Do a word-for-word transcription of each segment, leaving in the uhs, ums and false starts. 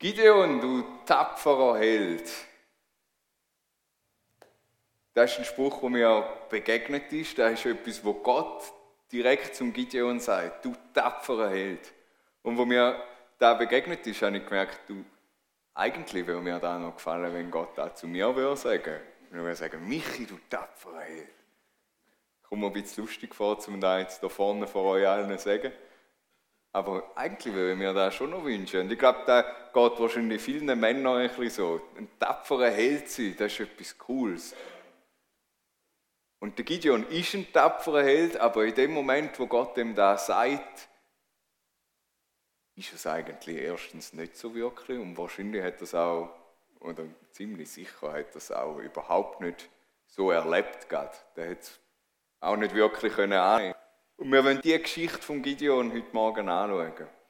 Gideon, du tapferer Held. Das ist ein Spruch, der mir begegnet ist. Das ist etwas, wo Gott direkt zum Gideon sagt. Du tapferer Held. Und wo mir da begegnet ist, habe ich gemerkt, du, eigentlich würde mir da noch gefallen, wenn Gott das zu mir würde sagen. Wenn er würde sagen, Michi, du tapferer Held. Kommt mir ein bisschen lustig vor, um das jetzt da vorne vor euch allen zu sagen. Aber eigentlich würde ich mir das schon noch wünschen. Und ich glaube, da geht wahrscheinlich vielen Männern ein bisschen so. Ein tapferer Held sein, das ist etwas Cooles. Und der Gideon ist ein tapferer Held, aber in dem Moment, wo Gott ihm das sagt, ist es eigentlich erstens nicht so wirklich. Und wahrscheinlich hat er es auch, oder ziemlich sicher hat er es auch überhaupt nicht so erlebt. Gerade. Der hat es auch nicht wirklich können annehmen. Und wir wollen diese Geschichte von Gideon heute Morgen anschauen.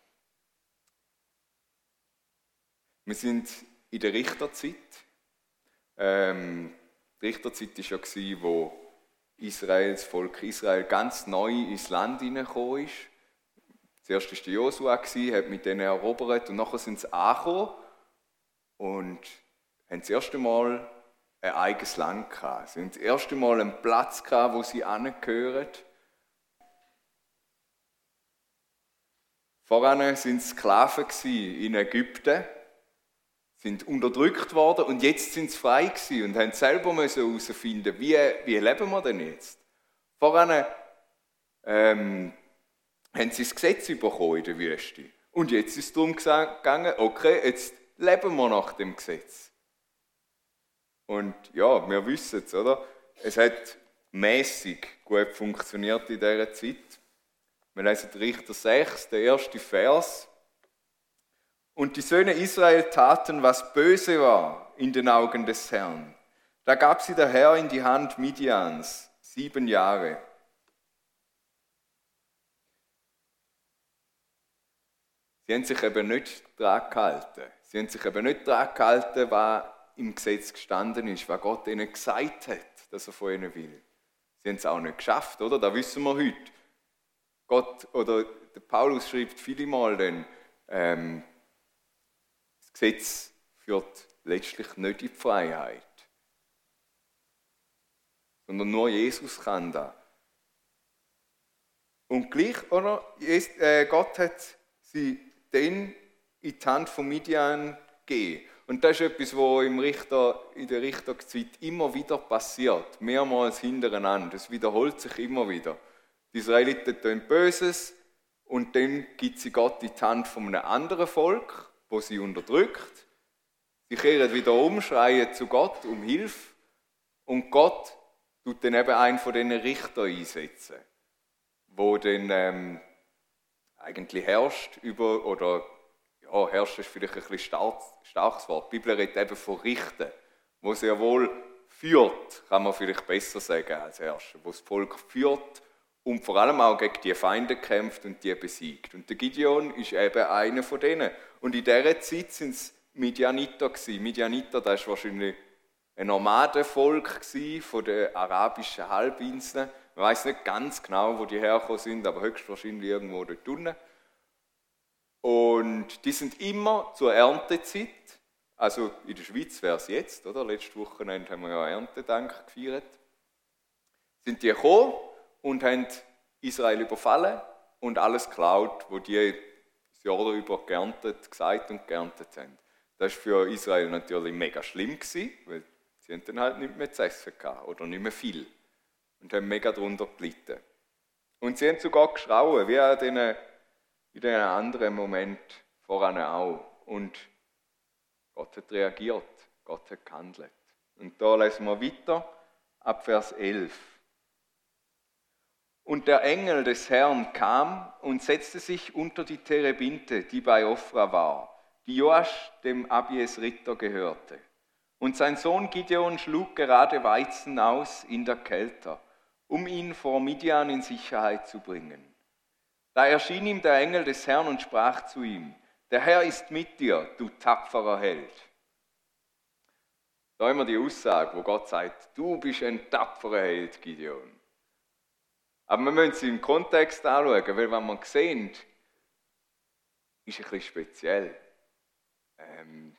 Wir sind in der Richterzeit. Ähm, die Richterzeit war ja, wo Israel, das Volk Israel ganz neu ins Land hineingekommen ist. Zuerst war Josua, hat mit denen erobert und nachher sind sie angekommen und haben das erste Mal ein eigenes Land gehabt. Sie haben das erste Mal einen Platz gehabt, wo sie hingehören. Voran waren sie Sklaven in Ägypten, sind unterdrückt worden und jetzt sind sie frei gewesen und haben selber herausfinden, wie, wie leben wir denn jetzt? Voran ähm, haben sie das Gesetz bekommen in der Wüste. Und jetzt ist es darum gegangen, okay, jetzt leben wir nach dem Gesetz. Und ja, wir wissen es, oder? Es hat mäßig gut funktioniert in dieser Zeit. Wir lesen Richter sechs, der erste Vers. Und die Söhne Israel taten, was böse war in den Augen des Herrn. Da gab sie der Herr in die Hand Midians, sieben Jahre. Sie haben sich eben nicht daran gehalten. Sie haben sich eben nicht daran gehalten, was im Gesetz gestanden ist, was Gott ihnen gesagt hat, dass er von ihnen will. Sie haben es auch nicht geschafft, oder? Das wissen wir heute. Gott, oder der Paulus schreibt viele Mal, denn ähm, das Gesetz führt letztlich nicht in die Freiheit. Sondern nur Jesus kann das. Und gleich, oder? Gott hat sie dann in die Hand von Midian gegeben. Und das ist etwas, was im Richter, in der Richterzeit immer wieder passiert. Mehrmals hintereinander. Es wiederholt sich immer wieder. Die Israeliten tun Böses und dann gibt sie Gott in die Hand von einem anderen Volk, wo sie unterdrückt. Sie kehren wieder um, schreien zu Gott um Hilfe und Gott tut dann eben einen von diesen Richtern einsetzen, wo dann ähm, eigentlich herrscht über, oder ja, herrscht ist vielleicht ein bisschen stark, starkes Wort. Die Bibel redet eben von Richten, wo sehr wohl führt, kann man vielleicht besser sagen als Herrscher, wo das Volk führt und vor allem auch gegen die Feinde kämpft und die besiegt. Und der Gideon ist eben einer von denen. Und in dieser Zeit waren es Midianiter gewesen. Midianiter, das war wahrscheinlich ein Nomadenvolk von den arabischen Halbinseln. Man weiß nicht ganz genau, wo die hergekommen sind, aber höchstwahrscheinlich irgendwo dort unten. Und die sind immer zur Erntezeit, also in der Schweiz wäre es jetzt, oder? Letztes Wochenende haben wir ja Erntedank gefeiert, sind die gekommen und haben Israel überfallen und alles geklaut, was die das Jahr über geerntet, gesagt und geerntet haben. Das war für Israel natürlich mega schlimm gewesen, weil sie haben dann halt nicht mehr zu essen gehabt, oder nicht mehr viel und haben mega darunter gelitten. Und sie haben sogar geschrauen, wie an diesen, in diesen anderen Moment voran auch. Und Gott hat reagiert, Gott hat gehandelt. Und da lesen wir weiter, ab Vers elf. Und der Engel des Herrn kam und setzte sich unter die Terebinte, die bei Ophrah war, die Joasch, dem Abies Ritter, gehörte. Und sein Sohn Gideon schlug gerade Weizen aus in der Kälte, um ihn vor Midian in Sicherheit zu bringen. Da erschien ihm der Engel des Herrn und sprach zu ihm: Der Herr ist mit dir, du tapferer Held. Da haben wir die Aussage, wo Gott sagt: Du bist ein tapferer Held, Gideon. Aber wir müssen sie im Kontext anschauen, weil was wir sehen, ist ein bisschen speziell. Ähm,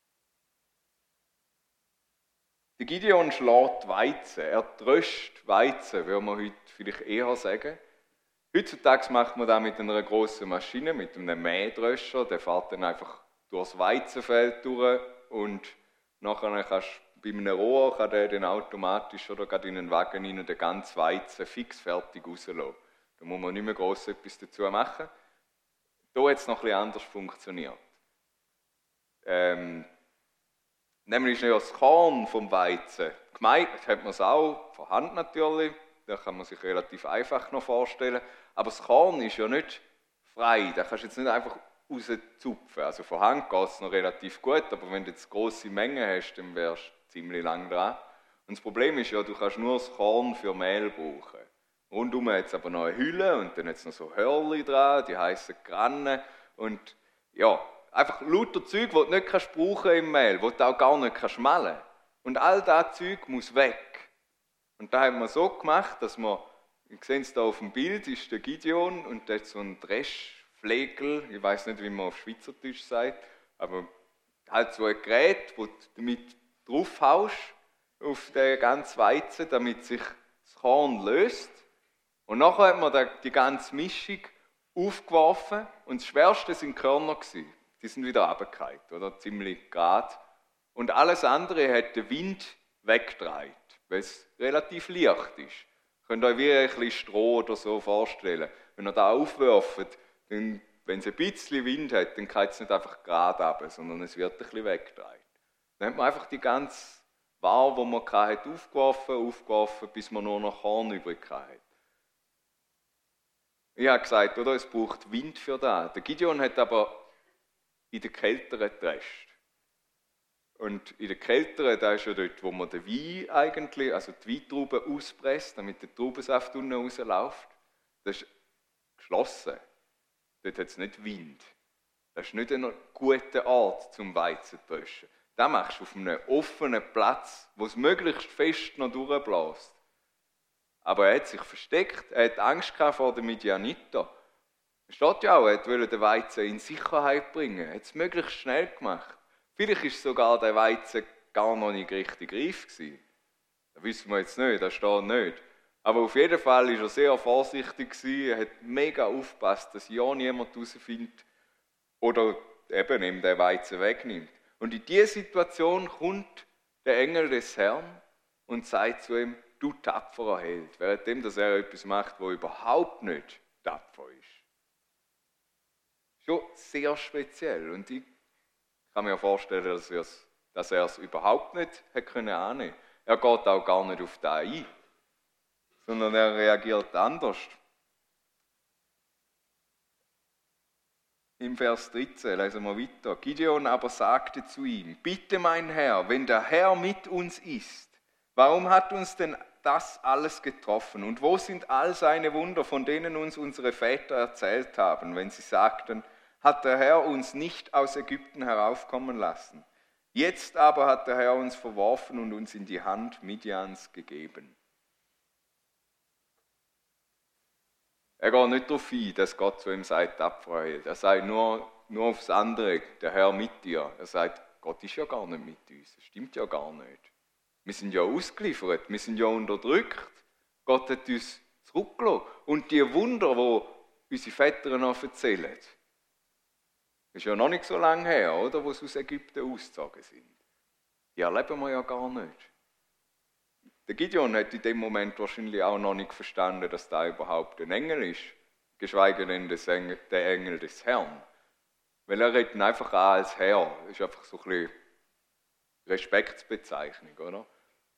der Gideon schlägt Weizen, er tröscht Weizen, würde man heute vielleicht eher sagen. Heutzutage macht man das mit einer grossen Maschine, mit einem Mähdröscher, der fährt dann einfach durchs Weizenfeld durch und nachher kannst du bei einem Rohr kann der dann automatisch oder gerade in einen Wagen rein den ganzen Weizen fix fertig rauslassen. Da muss man nicht mehr gross etwas dazu machen. Hier hat es noch ein bisschen anders funktioniert. Ähm, nämlich ist ja das Korn vom Weizen. Gemeint hat man es auch, vorhanden natürlich, das kann man sich relativ einfach noch vorstellen. Aber das Korn ist ja nicht frei, da kannst du jetzt nicht einfach rauszupfen. Also von Hand geht es noch relativ gut, aber wenn du jetzt grosse Mengen hast, dann wärst du ziemlich lang dran. Und das Problem ist ja, du kannst nur das Korn für Mehl brauchen. Rundum hat es aber noch eine Hülle und dann hat es noch so Hörli dran, die heissen Grannen. Und ja, einfach lauter Zeug, das du nicht kannst brauchen im Mehl, das du auch gar nicht kannst mahlen. Und all das Zeug muss weg. Und da haben wir so gemacht, dass wir, ihr seht es hier auf dem Bild, ist der Gideon und der hat so ein Dreschflegel, ich weiß nicht, wie man auf Schweizerdeutsch sagt, aber halt so ein Gerät, das du damit draufhaust auf den ganzen Weizen, damit sich das Korn löst. Und nachher hat man die ganze Mischung aufgeworfen und das Schwerste waren die Körner. Die sind wieder runtergefallen, oder? Ziemlich gerade. Und alles andere hat der Wind weggedreht, weil es relativ leicht ist. Ihr könnt euch wie ein bisschen Stroh oder so vorstellen. Wenn ihr da aufwirft, dann, wenn es ein bisschen Wind hat, dann geht es nicht einfach gerade runter, sondern es wird ein bisschen weggedreht. Dann hat man einfach die ganze Ware, die man hatte, aufgeworfen, aufgeworfen, bis man nur noch Korn übrig hatte. Ich habe gesagt, oder, es braucht Wind für das. Der Gideon hat aber in der kälteren gedrescht. Und in der kälteren, da ist ja dort, wo man den Wein eigentlich, also die Weintrauben auspresst, damit der Traubensaft unten rausläuft. Das ist geschlossen. Dort hat es nicht Wind. Das ist nicht ein guter Ort zum Weizen zu dreschen. Das machst du auf einem offenen Platz, wo es möglichst fest noch durchbläst. Aber er hat sich versteckt, er hat Angst vor den Midianiter. Es steht ja auch, er wollte den Weizen in Sicherheit bringen. Er hat es möglichst schnell gemacht. Vielleicht war sogar der Weizen gar noch nicht richtig reif gewesen. Das wissen wir jetzt nicht, das steht nicht. Aber auf jeden Fall war er sehr vorsichtig gewesen. Er hat mega aufgepasst, dass ja niemand herausfindet oder eben ihm den Weizen wegnimmt. Und in diese Situation kommt der Engel des Herrn und sagt zu ihm, du tapferer Held, währenddem, dass er etwas macht, was überhaupt nicht tapfer ist. Schon sehr speziell. Und ich kann mir vorstellen, dass er es, dass er es überhaupt nicht hätte können annehmen. Er geht auch gar nicht auf das ein, sondern er reagiert anders. Im Vers dreizehn lesen wir weiter. Gideon aber sagte zu ihm, bitte mein Herr, wenn der Herr mit uns ist, warum hat uns denn das alles getroffen? Und wo sind all seine Wunder, von denen uns unsere Väter erzählt haben, wenn sie sagten, hat der Herr uns nicht aus Ägypten heraufkommen lassen? Jetzt aber hat der Herr uns verworfen und uns in die Hand Midians gegeben. Er geht nicht darauf ein, dass Gott zu ihm sagt, tapfer Held. Er sagt nur, nur aufs andere, der Herr mit dir. Er sagt, Gott ist ja gar nicht mit uns. Das stimmt ja gar nicht. Wir sind ja ausgeliefert, wir sind ja unterdrückt. Gott hat uns zurückgelassen. Und die Wunder, die unsere Väter noch erzählen, das ist ja noch nicht so lange her, oder, wo sie aus Ägypten ausgezogen sind. Die erleben wir ja gar nicht. Der Gideon hat in dem Moment wahrscheinlich auch noch nicht verstanden, dass da überhaupt ein Engel ist, geschweige denn der Engel des Herrn. Weil er redet ihn einfach an als Herr. Das ist einfach so ein bisschen Respektsbezeichnung, oder?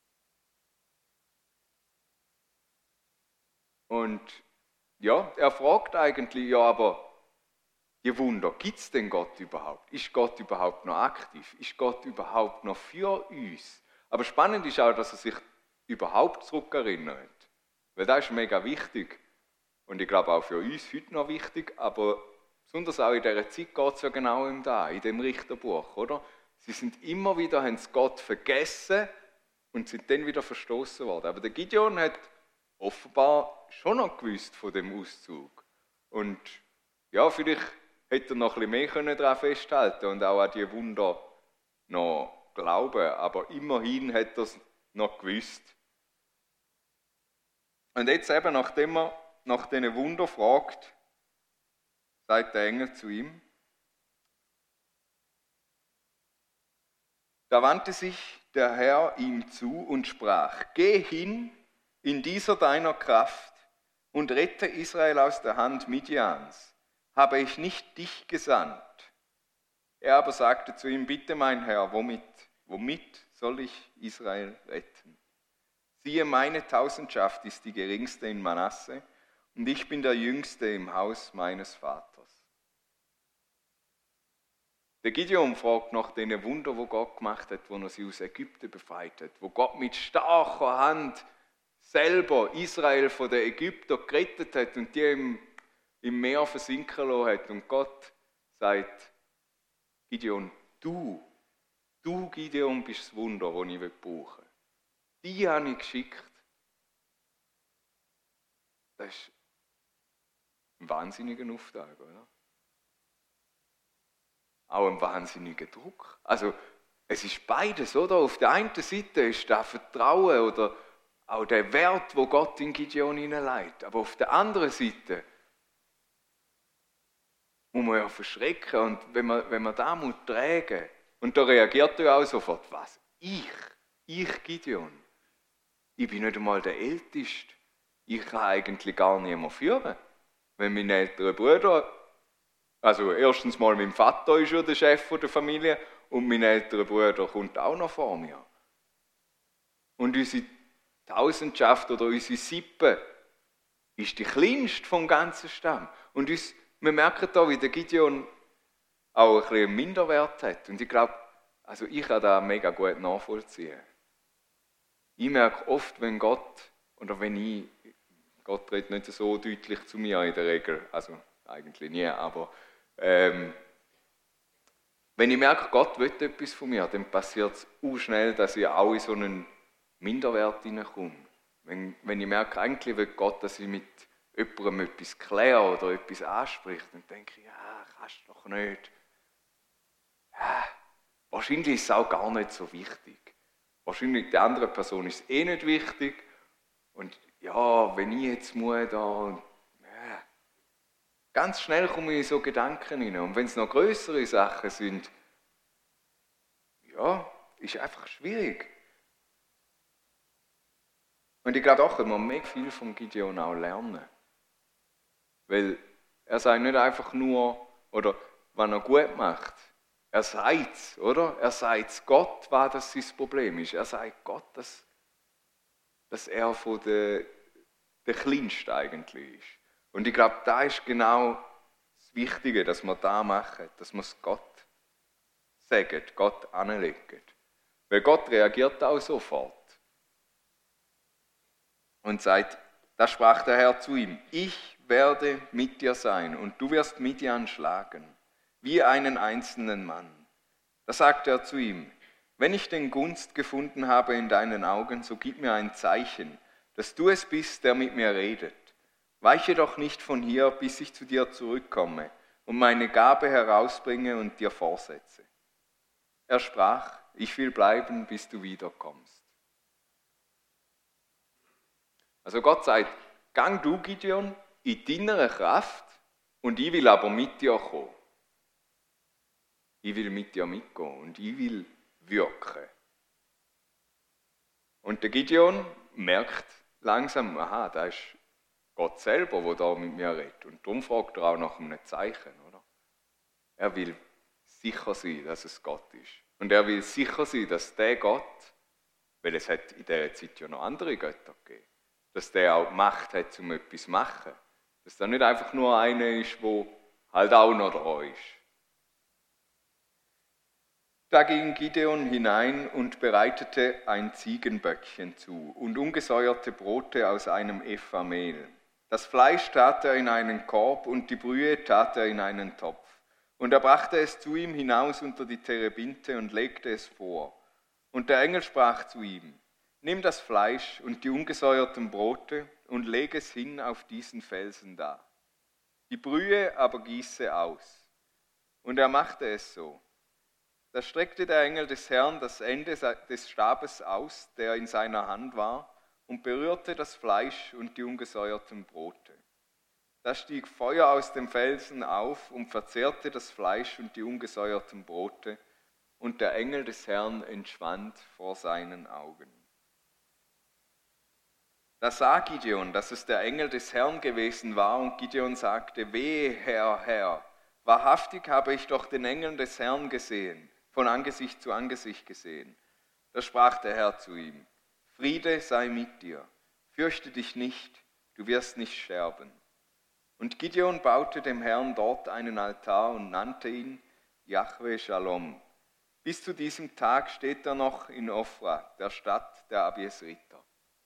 Und ja, er fragt eigentlich, ja, aber die Wunder, gibt es denn Gott überhaupt? Ist Gott überhaupt noch aktiv? Ist Gott überhaupt noch für uns? Aber spannend ist auch, dass er sich überhaupt zurückerinnert. Weil das ist mega wichtig. Und ich glaube auch für uns heute noch wichtig, aber besonders auch in dieser Zeit geht es ja genau um das, in dem Richterbuch, oder? Sie sind immer wieder, haben Gott vergessen und sind dann wieder verstoßen worden. Aber der Gideon hat offenbar schon noch gewusst von dem Auszug. Und ja, vielleicht hätte er noch ein bisschen mehr daran festhalten und auch an die Wunder noch glauben. Aber immerhin hat er es noch gewusst. Und jetzt eben, nachdem er nach diesen Wunder fragt, sagt der Engel zu ihm, da wandte sich der Herr ihm zu und sprach, geh hin in dieser deiner Kraft und rette Israel aus der Hand Midians. Habe ich nicht dich gesandt? Er aber sagte zu ihm, bitte mein Herr, womit, womit soll ich Israel retten? Siehe, meine Tausendschaft ist die geringste in Manasse und ich bin der Jüngste im Haus meines Vaters. Der Gideon fragt nach den Wunder, wo Gott gemacht hat, wo er sie aus Ägypten befreit hat, wo Gott mit starker Hand selber Israel von den Ägyptern gerettet hat und die im, im Meer versinken lassen hat. Und Gott sagt, Gideon, du, du Gideon bist das Wunder, das ich brauche. Die habe ich geschickt. Das ist ein wahnsinniger Auftrag, oder? Auch ein wahnsinniger Druck. Also es ist beides, oder? Auf der einen Seite ist das Vertrauen oder auch der Wert, wo Gott in Gideon hineinlegt. Aber auf der anderen Seite muss man ja verschrecken. Und wenn man, wenn man da muss tragen, und da reagiert er auch sofort, was? Ich? Ich Gideon? Ich bin nicht einmal der Älteste. Ich kann eigentlich gar niemand führen. Wenn mein älterer Bruder, also erstens mal mein Vater ist ja der Chef der Familie und mein älterer Bruder kommt auch noch vor mir. Und unsere Tausendschaft oder unsere Sippe ist die kleinste vom ganzen Stamm. Und uns, wir merken da, wie der Gideon auch ein bisschen Minderwert hat. Und ich glaube, also ich kann das mega gut nachvollziehen. Ich merke oft, wenn Gott, oder wenn ich, Gott redet nicht so deutlich zu mir in der Regel, also eigentlich nie, aber ähm, wenn ich merke, Gott will etwas von mir, dann passiert es auch schnell, dass ich auch in so einen Minderwert hineinkomme. Wenn, wenn ich merke, eigentlich will Gott, dass ich mit jemandem etwas kläre oder etwas anspricht, dann denke ich, ja, kannst du doch nicht. Ja, wahrscheinlich ist es auch gar nicht so wichtig. Wahrscheinlich der anderen Person ist es eh nicht wichtig. Und ja, wenn ich jetzt muss da und ja, ganz schnell komme ich in so Gedanken hinein. Und wenn es noch größere Sachen sind, ja, ist einfach schwierig. Und ich glaube auch, man mag viel von Gideon auch lernen. Weil er sagt nicht einfach nur, oder was er gut macht, er sagt es, oder? Er sagt Gott, was das sein Problem ist. Er sagt Gott, dass, dass er von der, der Kleinste eigentlich ist. Und ich glaube, da ist genau das Wichtige, dass wir da machen, dass wir es Gott sagen, Gott anlegen. Weil Gott reagiert auch sofort. Und sagt, da sprach der Herr zu ihm, ich werde mit dir sein und du wirst Midian schlagen, wie einen einzelnen Mann. Da sagte er zu ihm, wenn ich den Gunst gefunden habe in deinen Augen, so gib mir ein Zeichen, dass du es bist, der mit mir redet. Weiche doch nicht von hier, bis ich zu dir zurückkomme und meine Gabe herausbringe und dir vorsetze. Er sprach, ich will bleiben, bis du wiederkommst. Also Gott sagt, gang du, Gideon, in deiner Kraft und ich will aber mit dir kommen. Ich will mit dir mitgehen und ich will wirken. Und der Gideon merkt langsam, aha, da ist Gott selber, der da mit mir redet. Und darum fragt er auch nach einem Zeichen, oder? Er will sicher sein, dass es Gott ist. Und er will sicher sein, dass der Gott, weil es hat in dieser Zeit ja noch andere Götter gegeben, dass der auch Macht hat, um etwas zu machen. Dass da nicht einfach nur einer ist, der halt auch noch da ist. Da ging Gideon hinein und bereitete ein Ziegenböckchen zu und ungesäuerte Brote aus einem Epha Mehl. Das Fleisch tat er in einen Korb und die Brühe tat er in einen Topf. Und er brachte es zu ihm hinaus unter die Terebinte und legte es vor. Und der Engel sprach zu ihm, nimm das Fleisch und die ungesäuerten Brote und leg es hin auf diesen Felsen da. Die Brühe aber gieße aus. Und er machte es so. Da streckte der Engel des Herrn das Ende des Stabes aus, der in seiner Hand war, und berührte das Fleisch und die ungesäuerten Brote. Da stieg Feuer aus dem Felsen auf und verzehrte das Fleisch und die ungesäuerten Brote, und der Engel des Herrn entschwand vor seinen Augen. Da sah Gideon, dass es der Engel des Herrn gewesen war, und Gideon sagte: Wehe, Herr, Herr, wahrhaftig habe ich doch den Engel des Herrn gesehen, von Angesicht zu Angesicht gesehen. Da sprach der Herr zu ihm: Friede sei mit dir, fürchte dich nicht, du wirst nicht sterben. Und Gideon baute dem Herrn dort einen Altar und nannte ihn Jahwe Shalom. Bis zu diesem Tag steht er noch in Ofra, der Stadt der Abiesriter.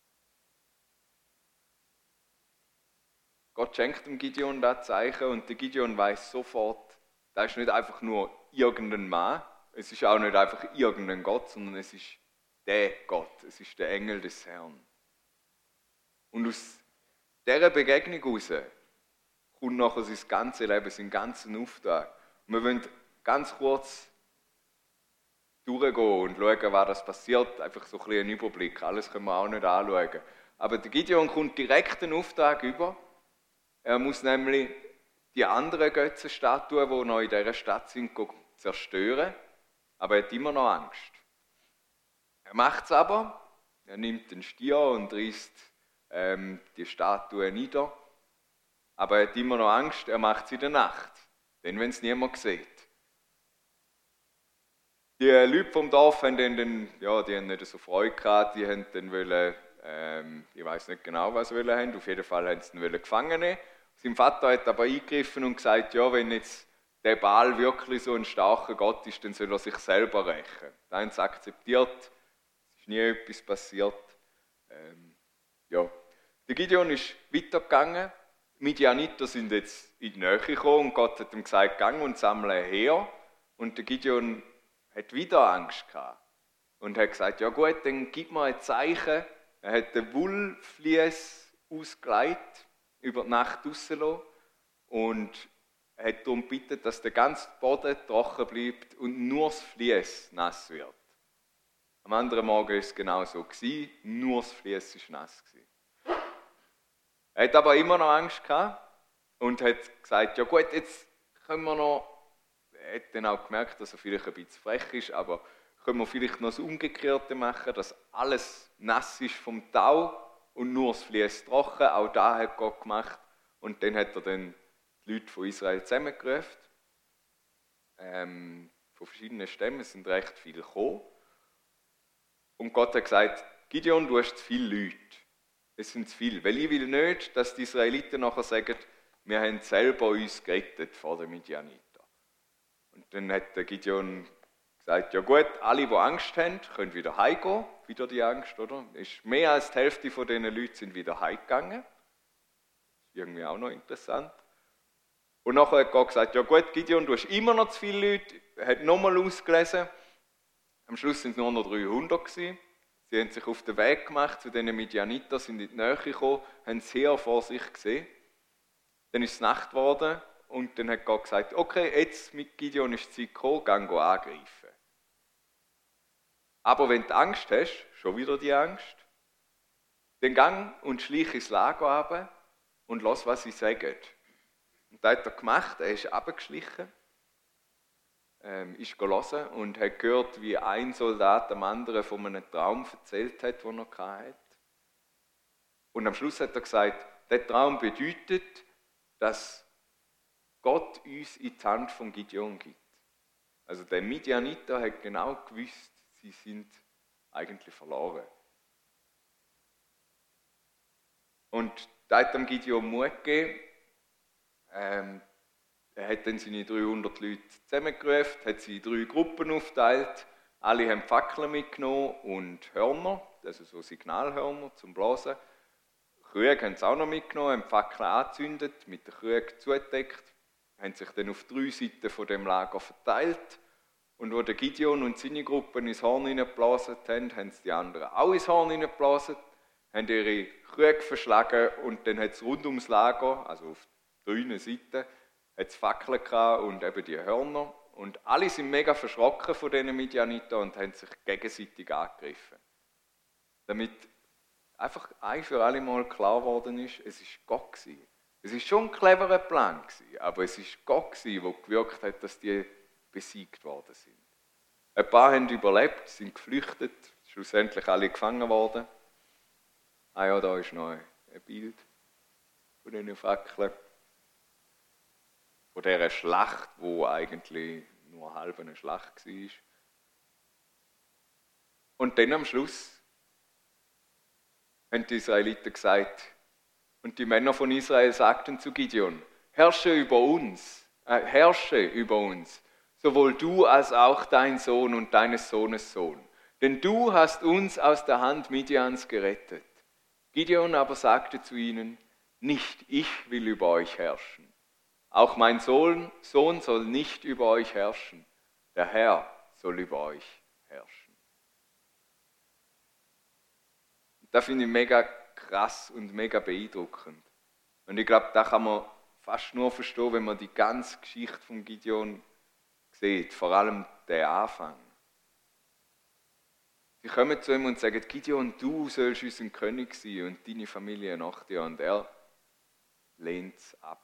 Gott schenkt dem Gideon das Zeichen und der Gideon weiß sofort, das ist nicht einfach nur irgendein Mann, es ist auch nicht einfach irgendein Gott, sondern es ist der Gott, es ist der Engel des Herrn. Und aus dieser Begegnung heraus kommt nachher sein ganzes Leben, sein ganzen Auftrag. Und wir wollen ganz kurz durchgehen und schauen, was das passiert. Einfach so ein bisschen einen Überblick. Alles können wir auch nicht anschauen. Aber der Gideon kommt direkt einen Auftrag über. Er muss nämlich die anderen Götzenstatuen, die noch in dieser Stadt sind, zerstören. Aber er hat immer noch Angst. Er macht es aber. Er nimmt den Stier und reißt ähm, die Statue nieder. Aber er hat immer noch Angst, er macht es in der Nacht. Denn wenn es niemand sieht. Die Leute vom Dorf haben dann, ja, die haben nicht so Freude gehabt, die haben dann wollen, ähm, ich weiß nicht genau, was sie wollen haben, auf jeden Fall haben sie ihn wollen gefangen nehmen. Sein Vater hat aber eingegriffen und gesagt, ja, wenn jetzt der Baal wirklich so ein starker Gott ist, dann soll er sich selber rächen. Da haben sie akzeptiert, es ist nie etwas passiert. Ähm, ja. Der Gideon ist weitergegangen, die Midianiter sind jetzt in die Nähe gekommen und Gott hat ihm gesagt, gang und sammle her. Und der Gideon hat wieder Angst gehabt und hat gesagt, ja gut, dann gib mir ein Zeichen. Er hat den Wollflies ausgelegt, über die Nacht rausgelassen und hat darum gebeten, dass der ganze Boden trocken bleibt und nur das Vlies nass wird. Am anderen Morgen war es genau so, nur das Vlies war nass. Er hat aber immer noch Angst gehabt und hat gesagt, ja gut, jetzt können wir noch. Er hat dann auch gemerkt, dass er vielleicht ein bisschen frech ist, aber können wir vielleicht noch das Umgekehrte machen, dass alles nass ist vom Tau und nur das Vlies trocken. Auch das hat Gott gemacht. Und dann hat er dann die Leute von Israel zusammengerufen. Ähm, von verschiedenen Stämmen, es sind recht viele gekommen. Und Gott hat gesagt, Gideon, du hast zu viele Leute. Es sind zu viele. Weil ich will nicht, dass die Israeliten nachher sagen, wir haben selber uns gerettet vor den Midianiten. Und dann hat der Gideon gesagt, ja gut, alle, die Angst haben, können wieder heimgehen. Wieder die Angst, oder? Ist mehr als die Hälfte von diesen Leuten sind wieder heimgegangen. Das ist irgendwie auch noch interessant. Und nachher hat Gott gesagt, ja gut, Gideon, du hast immer noch zu viele Leute. Er hat nochmal ausgelesen. Am Schluss sind es nur noch dreihundert gewesen. Sie haben sich auf den Weg gemacht zu diesen Midianiter, sind in die Nähe gekommen, haben das Heer vor sich gesehen. Dann ist es Nacht geworden. Und dann hat Gott gesagt, okay, jetzt mit Gideon ist die Zeit gekommen, geh angreifen. Aber wenn du Angst hast, schon wieder die Angst, dann gang und schlich ins Lager runter und lass, was sie sagen. Und das hat er gemacht, er ist runtergeschlichen, ähm, ist hören und hat gehört, wie ein Soldat dem anderen von einem Traum erzählt hat, den er hatte. Und am Schluss hat er gesagt, der Traum bedeutet, dass Gott uns in die Hand von Gideon gibt. Also der Midianiter hat genau gewusst, sie sind eigentlich verloren. Und da hat dem Gideon Mut gegeben. Ähm, er hat dann seine dreihundert Leute zusammengerufen, hat sie in drei Gruppen aufgeteilt. Alle haben Fackeln mitgenommen und Hörner, also so Signalhörner zum Blasen. Krüge haben sie auch noch mitgenommen, haben die Fackeln angezündet, mit den Krügen zugedeckt. Haben sich dann auf drei Seiten von dem Lager verteilt. Und wo der Gideon und seine Gruppen ins Horn hineingeblasen haben, haben sie die anderen auch ins Horn hineingeblasen, haben ihre Krüge verschlagen und dann hat es rund ums Lager, also auf drei Seiten, hat es Fackeln gehabt und eben die Hörner. Und alle sind mega verschrocken von diesen Midianiten und haben sich gegenseitig angegriffen. Damit einfach ein für alle Mal klar geworden ist, es war Gott gewesen. Es war schon ein cleverer Plan gewesen, aber es war Gott gewesen, der gewirkt hat, dass die besiegt worden sind. Ein paar haben überlebt, sind geflüchtet, schlussendlich alle gefangen worden. Ah ja, da ist noch ein Bild von diesen Fackeln. Von dieser Schlacht, die eigentlich nur halb eine Schlacht war. Und dann am Schluss haben die Israeliten gesagt, und die Männer von Israel sagten zu Gideon, herrsche über uns, äh, herrsche über uns, sowohl du als auch dein Sohn und deines Sohnes Sohn. Denn du hast uns aus der Hand Midians gerettet. Gideon aber sagte zu ihnen, nicht ich will über euch herrschen. Auch mein Sohn, Sohn soll nicht über euch herrschen. Der Herr soll über euch herrschen. Das finde ich mega krass und mega beeindruckend. Und ich glaube, da kann man fast nur verstehen, wenn man die ganze Geschichte von Gideon sieht, vor allem den Anfang. Sie kommen zu ihm und sagen, Gideon, du sollst unser König sein und deine Familie nach dir. Und er lehnt es ab.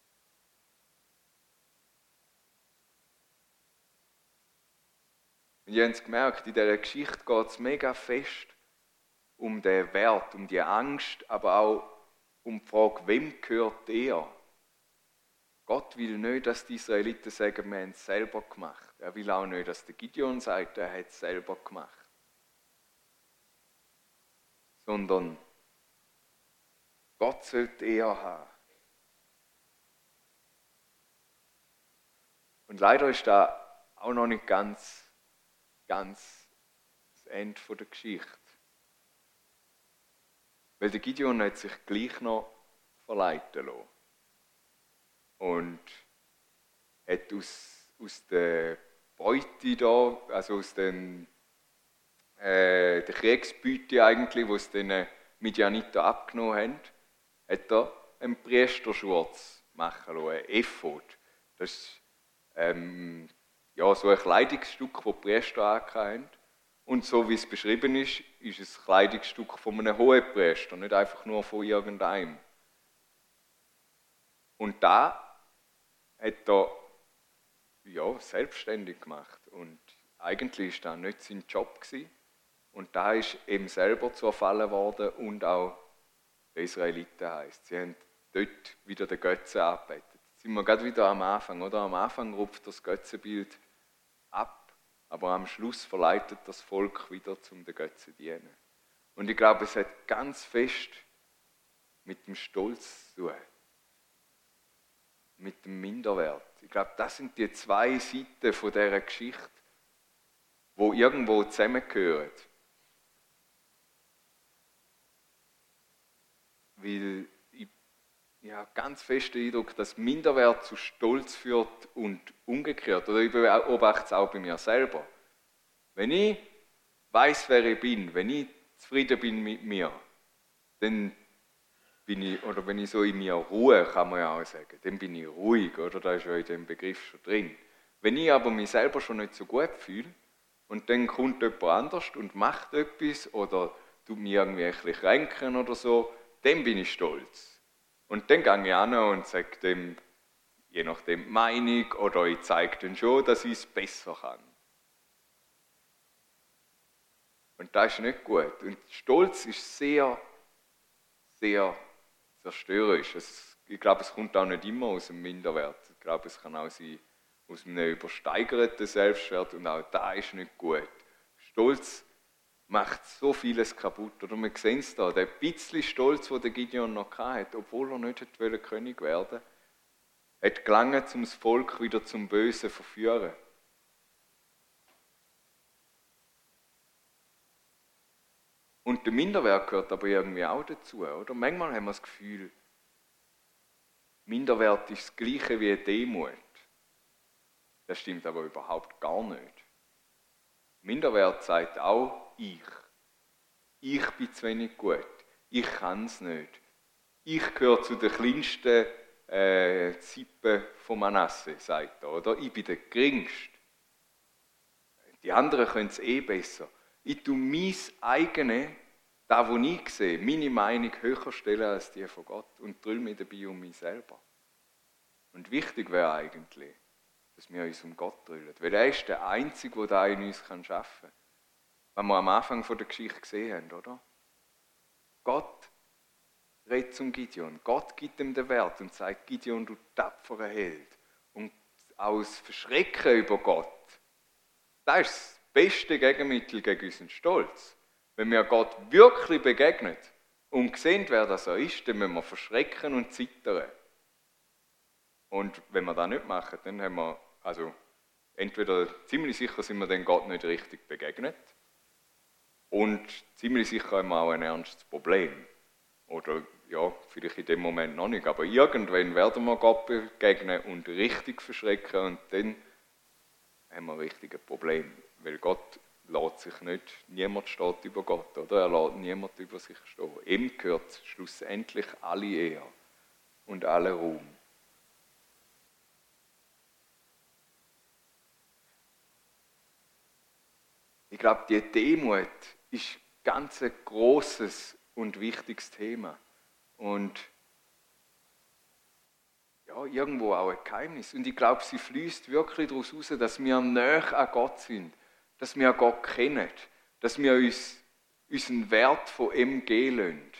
Und ihr habt es gemerkt, in dieser Geschichte geht es mega fest um den Wert, um die Angst, aber auch um die Frage, wem gehört er? Gott will nicht, dass die Israeliten sagen, wir haben es selber gemacht. Er will auch nicht, dass der Gideon sagt, er hat es selber gemacht. Sondern Gott sollte er haben. Und leider ist da auch noch nicht ganz, ganz das Ende der Geschichte. Weil der Gideon hat sich gleich noch verleiten lassen. Und hat aus, aus der Beute da, also aus den, äh, der Kriegsbeute eigentlich, die es den Midianiten abgenommen haben, hat er einen Priesterschurz machen lassen, einen Ephod. Das ist ähm, ja, so ein Kleidungsstück, das die Priester angehabt haben. Und so wie es beschrieben ist, ist es ein Kleidungsstück von einem Hohepriester, nicht einfach nur von irgendeinem. Und da hat er ja, selbstständig gemacht. Und eigentlich war das nicht sein Job gewesen. Und da ist ihm selber zu erfallen worden und auch den Israeliten heisst. Sie haben dort wieder den Götzen angebetet. Jetzt sind wir gerade wieder am Anfang, oder? Am Anfang rupft das Götzenbild ab. Aber am Schluss verleitet das Volk wieder zum den Götzen zu dienen. Und ich glaube, es hat ganz fest mit dem Stolz zu tun. Mit dem Minderwert. Ich glaube, das sind die zwei Seiten von dieser Geschichte, die irgendwo zusammengehören. Weil ich, ich habe ganz fest den Eindruck, dass Minderwert zu Stolz führt und umgekehrt. Oder ich beobachte es auch bei mir selber. Wenn ich weiss, wer ich bin, wenn ich zufrieden bin mit mir, dann bin ich, oder wenn ich so in mir ruhe, kann man ja auch sagen, dann bin ich ruhig, oder? Da ist ja in dem Begriff schon drin. Wenn ich aber mich selber schon nicht so gut fühle und dann kommt jemand anders und macht etwas oder tut mich irgendwie ein bisschen kränken oder so, dann bin ich stolz. Und dann gehe ich hin und sage dem, je nachdem, Meinung oder ich zeige dann schon, dass ich es besser kann. Und das ist nicht gut. Und Stolz ist sehr, sehr zerstörerisch. Es, ich glaube, es kommt auch nicht immer aus dem Minderwert. Ich glaube, es kann auch sein aus einem übersteigerten Selbstwert und auch das ist nicht gut. Stolz macht so vieles kaputt. Oder wir sehen es da, der bisschen Stolz, den der Gideon noch hatte, obwohl er nicht wollte König werden, hat gelangt, um das Volk wieder zum Bösen zu verführen. Und der Minderwert gehört aber irgendwie auch dazu, oder? Manchmal haben wir das Gefühl, Minderwert ist das Gleiche wie Demut. Das stimmt aber überhaupt gar nicht. Minderwert sagt auch ich. Ich bin zu wenig gut. Ich kann es nicht. Ich gehöre zu den kleinsten äh, Sippe von Manasse, sagt er, oder? Ich bin der Geringste. Die anderen können es eh besser. Ich tue mein eigenes, das, was ich sehe, meine Meinung höher stellen als die von Gott und drülle mich dabei um mich selber. Und wichtig wäre eigentlich, dass wir uns um Gott drüllen. Weil er ist der Einzige, der das in uns schaffen kann. Was wir am Anfang der Geschichte gesehen haben, oder? Gott redet zum Gideon. Gott gibt ihm den Wert und sagt, Gideon, du tapferer Held. Und aus Verschrecken über Gott, das ist das beste Gegenmittel gegen unseren Stolz. Wenn wir Gott wirklich begegnen und sehen, wer das er ist, dann müssen wir verschrecken und zittern. Und wenn wir das nicht machen, dann haben wir, also entweder ziemlich sicher sind wir dem Gott nicht richtig begegnet und ziemlich sicher haben wir auch ein ernstes Problem. Oder ja, vielleicht in dem Moment noch nicht, aber irgendwann werden wir Gott begegnen und richtig verschrecken und dann haben wir ein richtiges Problem. Weil Gott lässt sich nicht, niemand steht über Gott, oder? Er lässt niemand über sich stehen. Ihm gehört schlussendlich alle Ehre und alle Ruhm. Ich glaube, die Demut ist ganz ein grosses und wichtiges Thema. Und ja, irgendwo auch ein Geheimnis. Und ich glaube, sie fließt wirklich daraus heraus, dass wir näher an Gott sind, dass wir Gott kennen, dass wir uns unseren Wert von ihm geben lassen.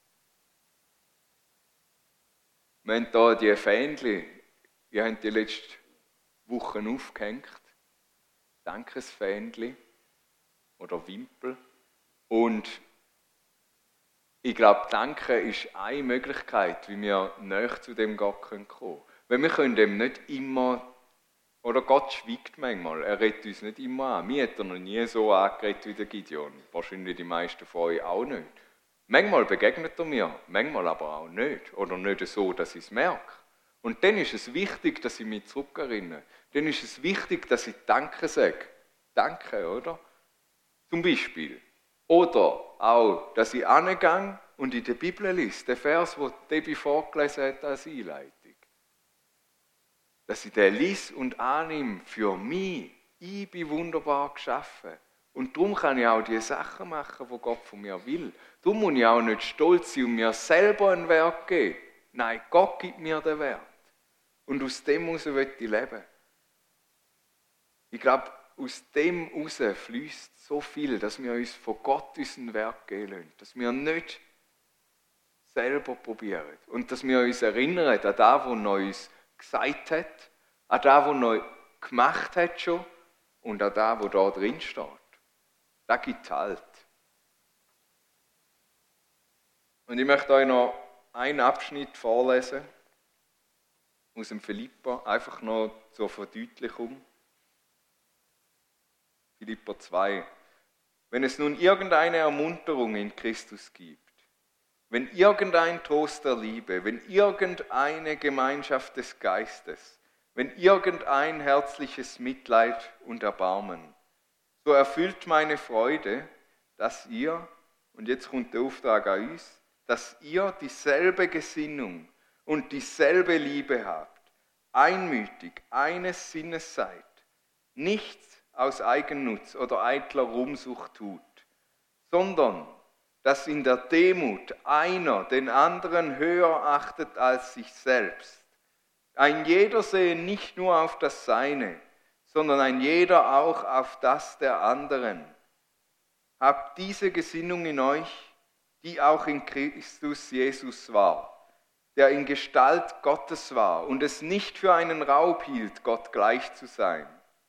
Wir haben hier die Fähnchen, wir haben die letzten Wochen aufgehängt, Dankesfähnchen oder Wimpel. Und ich glaube, Danken ist eine Möglichkeit, wie wir näher zu dem Gott kommen können. Weil wir können dem nicht immer, oder Gott schweigt manchmal, er redet uns nicht immer an. Mir hat er noch nie so angeredet wie der Gideon. Wahrscheinlich die meisten von euch auch nicht. Manchmal begegnet er mir, manchmal aber auch nicht. Oder nicht so, dass ich es merke. Und dann ist es wichtig, dass ich mich zurückerinnere. Dann ist es wichtig, dass ich Danke sage. Danke, oder? Zum Beispiel. Oder auch, dass ich angehe und in der Bibel lese, den Vers, den Debbie vorgelesen hat als Einleitung. Dass ich den lese und annehme für mich. Ich bin wunderbar geschaffen. Und darum kann ich auch die Sachen machen, die Gott von mir will. Darum muss ich auch nicht stolz sein und mir selber einen Wert geben. Nein, Gott gibt mir den Wert. Und aus dem heraus will ich leben. Ich glaube, aus dem heraus fließt so viel, dass wir uns von Gott unseren Wert geben lassen. Dass wir nicht selber probieren. Und dass wir uns erinnern an das, was er uns gesagt hat, an das, was er gemacht hat schon und an das, was da drin steht. Das gibt Halt. Und ich möchte euch noch einen Abschnitt vorlesen aus dem Philipper, einfach noch zur Verdeutlichung. Philipper zwei. Wenn es nun irgendeine Ermunterung in Christus gibt, wenn irgendein Trost der Liebe, wenn irgendeine Gemeinschaft des Geistes, wenn irgendein herzliches Mitleid und Erbarmen, so erfüllt meine Freude, dass ihr, und jetzt kommt der Auftrag an uns, dass ihr dieselbe Gesinnung und dieselbe Liebe habt, einmütig, eines Sinnes seid, nichts aus Eigennutz oder eitler Ruhmsucht tut, sondern dass in der Demut einer den anderen höher achtet als sich selbst. Ein jeder sehe nicht nur auf das Seine, sondern ein jeder auch auf das der anderen. Habt diese Gesinnung in euch, die auch in Christus Jesus war, der in Gestalt Gottes war und es nicht für einen Raub hielt, Gott gleich zu sein.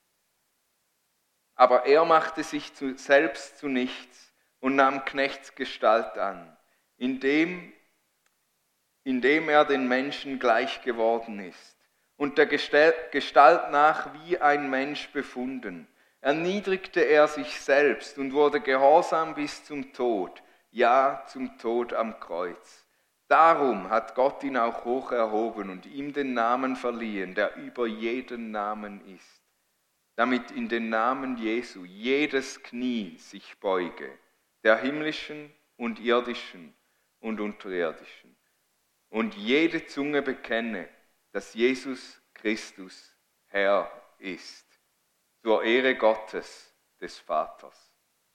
Aber er machte sich zu, selbst zu nichts und nahm Knechtsgestalt an, indem, indem er den Menschen gleich geworden ist und der Gestalt nach wie ein Mensch befunden. Erniedrigte er sich selbst und wurde gehorsam bis zum Tod, ja zum Tod am Kreuz. Darum hat Gott ihn auch hoch erhoben und ihm den Namen verliehen, der über jeden Namen ist, damit in den Namen Jesu jedes Knie sich beuge, der himmlischen und irdischen und unterirdischen, und jede Zunge bekenne, dass Jesus Christus Herr ist, zur Ehre Gottes, des Vaters.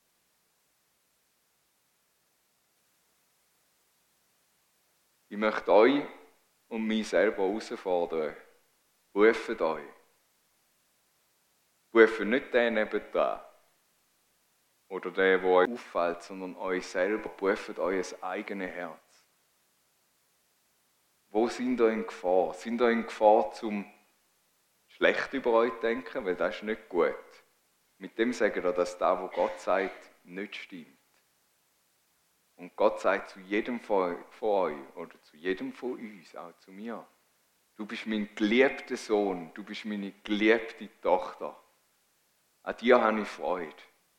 Ich möchte euch und mich selber herausfordern. Ruft euch. Ruft nicht den nebendran oder den, der euch auffällt, sondern euch selber. Ruft euer eigenes Herz. Wo sind ihr in Gefahr? Sind ihr in Gefahr, zum schlecht über euch zu denken? Weil das ist nicht gut. Mit dem sagen wir, dass das, was Gott sagt, nicht stimmt. Und Gott sagt zu jedem von euch oder zu jedem von uns, auch zu mir, du bist mein geliebter Sohn, du bist meine geliebte Tochter. An dir habe ich Freude.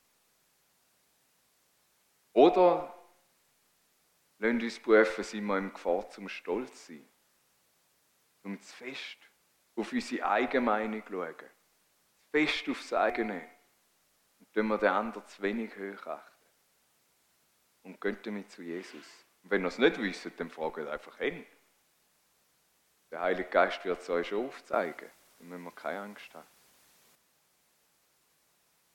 Oder lasst uns prüfen, sind wir in Gefahr zum Stolz sein, zum zu fest auf unsere eigene Meinung schauen, zu fest aufs eigene und tun wir den anderen zu wenig hochachten. Und geht damit zu Jesus. Und wenn ihr es nicht wisst, dann fragt einfach hin. Der Heilige Geist wird es euch schon aufzeigen, dann müssen wir keine Angst haben.